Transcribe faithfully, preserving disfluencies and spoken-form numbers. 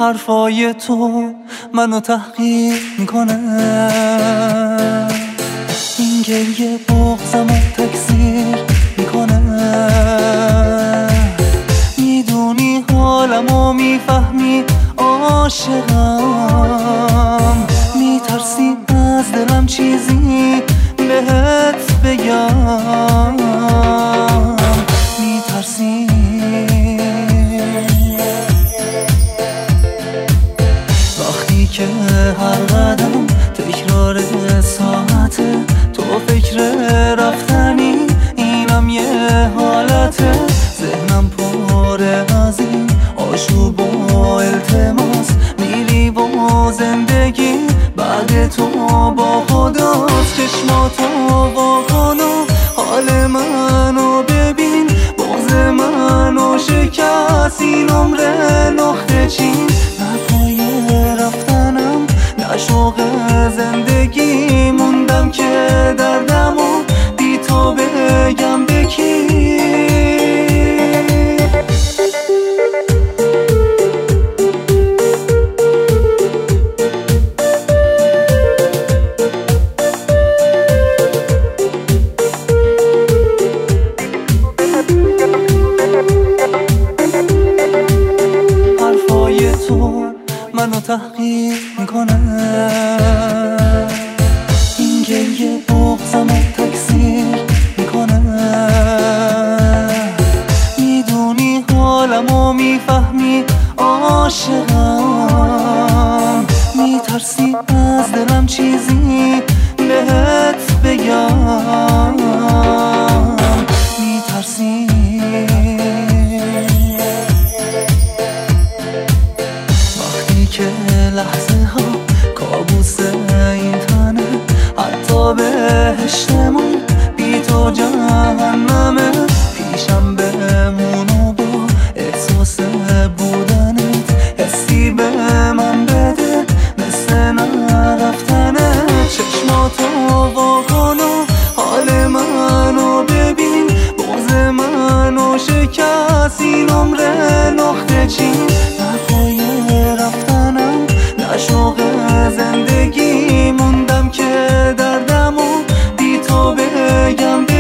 حرفای تو منو تحقیر میکنه، این گریه بغضمو تکثیر میکنه. میدونی حالمو میفهمی عاشقم، میترسی از دلم چیزی بهت بگم، میترسی وقتی که هر قدم تکرار ساعته، تو فکر رفتنی اینم یه حالته. ذهنم پره از این آشوب و التماس، میری با زندگی بعد تو با خداست. چشماتو واکن و حال منو ببین، باز منو شکست این عمر نخته چین. نه پای رفتنم نه شوق زندگی، موندم که دردمو بی تو بگم به کی. حرفای تو منو تحقیر میکنه، این گریه بغضمو تکثیر میکنه. میدونی حالمو میفهمی عاشقم، میترسی از دلم چیزی بهت بگم، میترسی که لحظه ها کابوس این تنه، حتی بهشتمون بی تو جهنمه. پیشم بمون و با احساس بودنت حسی به من بده مثل نرفتنه. چشماتو واکن و حال منو ببین، باز منو شکست این عمر نخته چین. نپای رفتنم نه شوق زندگی، موندم که دردمو بی تو بگم.